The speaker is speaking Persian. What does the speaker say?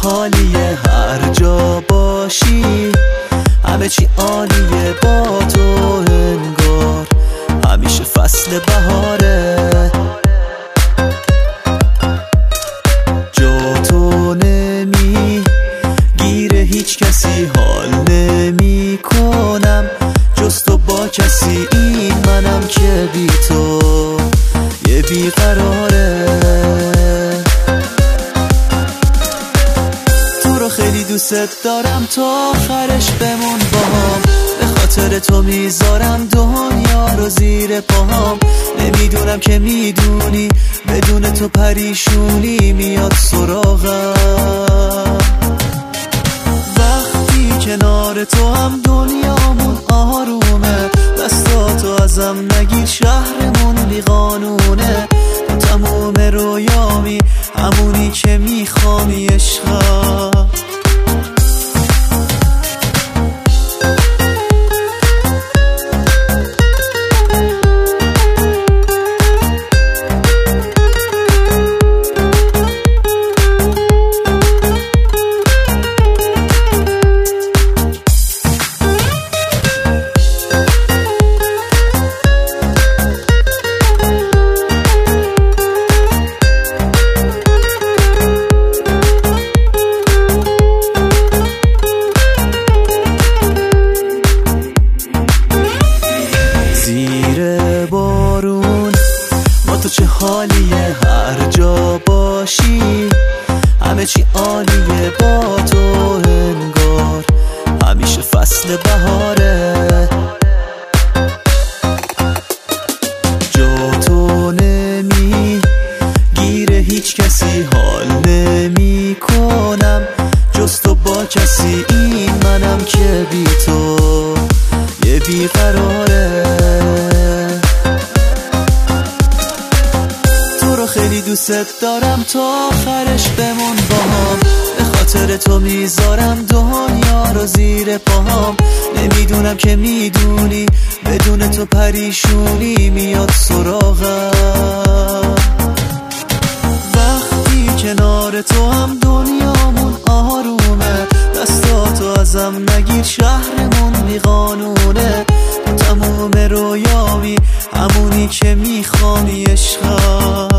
حالیه هر جا باشی، همه چی عالیه با تو انگار همیشه فصل بهاره. جا تو نمی گیره هیچ کسی، حال نمی کنم جز تو با کسی. این منم که بی تو یه بیقراره. تو رو خیلی دوست دارم تا آخرش بمون باهام، به خاطر تو میذارم دنیا رو زیر پاهام. نمیدونم که میدونی بدون تو پریشونی میاد سراغم. وقتی کنار تو هم دنیامون آرومه، دستاتو ازم نگیر شهرمون بی قانونه. تو تموم رویامی همونی که میخوامی عشقم. تو چه حالیه هر جا باشی، همه چی عالیه با تو انگار همیشه فصل بهاره. جا تو نمی گیره هیچ کسی، حال نمی کنم جز تو با کسی. این منم که بی تو یه بیقراره. خیلی دوست دارم تا آخرش بمون باهام، به خاطر تو میذارم دنیا رو زیر پاهام. نمیدونم که میدونی بدون تو پریشونی میاد سراغم. وقتی کنار تو هم دنیامون آرومه، دستاتو ازم نگیر شهرمون بی قانونه. تو تموم رویامی همونی که میخوامی عشقم.